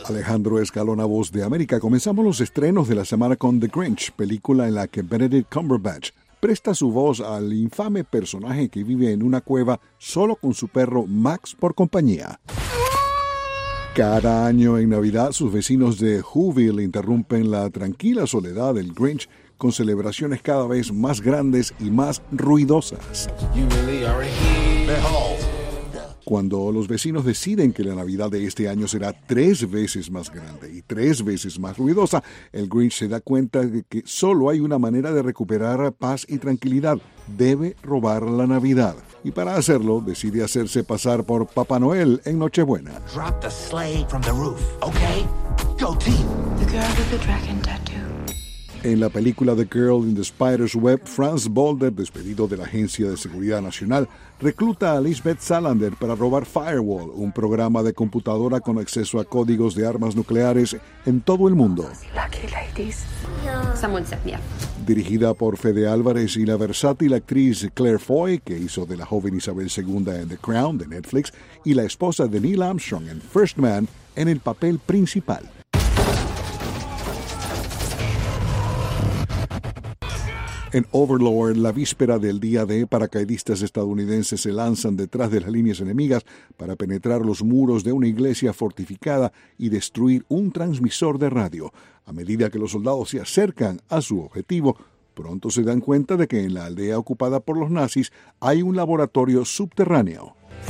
Alejandro Escalona, Voz de América. Comenzamos los estrenos de la semana con The Grinch, película en la que Benedict Cumberbatch presta su voz al infame personaje que vive en una cueva solo con su perro Max por compañía. Cada año en Navidad, sus vecinos de Whoville interrumpen la tranquila soledad del Grinch con celebraciones cada vez más grandes y más ruidosas. Cuando los vecinos deciden que la Navidad de este año será 3 veces más grande y 3 veces más ruidosa, el Grinch se da cuenta de que solo hay una manera de recuperar paz y tranquilidad: debe robar la Navidad. Y para hacerlo, decide hacerse pasar por Papá Noel en Nochebuena. Drop the sleigh from the roof, okay? Go team! The girl with the dragon tattoo. En la película The Girl in the Spider's Web, Franz Boulder, despedido de la Agencia de Seguridad Nacional, recluta a Lisbeth Salander para robar Firewall, un programa de computadora con acceso a códigos de armas nucleares en todo el mundo. Lucky ladies. Someone set me up. Dirigida por Fede Álvarez y la versátil actriz Claire Foy, que hizo de la joven Isabel II en The Crown de Netflix, y la esposa de Neil Armstrong en First Man en el papel principal. En Overlord, la víspera del día D, paracaidistas estadounidenses se lanzan detrás de las líneas enemigas para penetrar los muros de una iglesia fortificada y destruir un transmisor de radio. A medida que los soldados se acercan a su objetivo, pronto se dan cuenta de que en la aldea ocupada por los nazis hay un laboratorio subterráneo.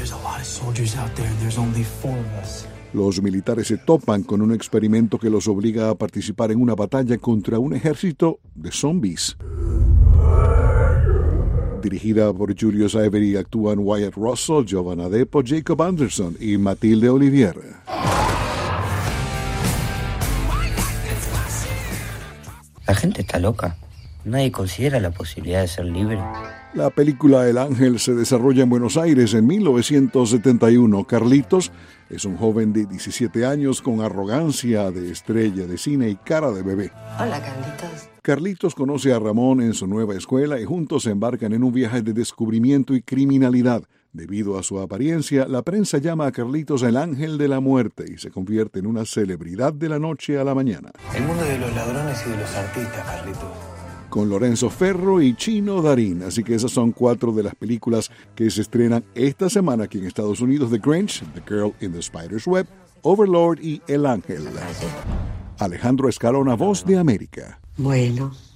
Los militares se topan con un experimento que los obliga a participar en una batalla contra un ejército de zombies. Dirigida por Julius Avery, actúan Wyatt Russell, Giovanna Depo, Jacob Anderson y Matilde Olivier. La gente está loca. Nadie considera la posibilidad de ser libre. La película El Ángel se desarrolla en Buenos Aires en 1971. Carlitos es un joven de 17 años con arrogancia de estrella de cine y cara de bebé. Hola, Carlitos. Carlitos conoce a Ramón en su nueva escuela y juntos se embarcan en un viaje de descubrimiento y criminalidad. Debido a su apariencia, la prensa llama a Carlitos el Ángel de la Muerte y se convierte en una celebridad de la noche a la mañana. El mundo de los ladrones y de los artistas, Carlitos. Con Lorenzo Ferro y Chino Darín. Así que esas son 4 de las películas que se estrenan esta semana aquí en Estados Unidos: The Grinch, The Girl in the Spider's Web, Overlord y El Ángel. Alejandro Escalona, Voz de América. Bueno.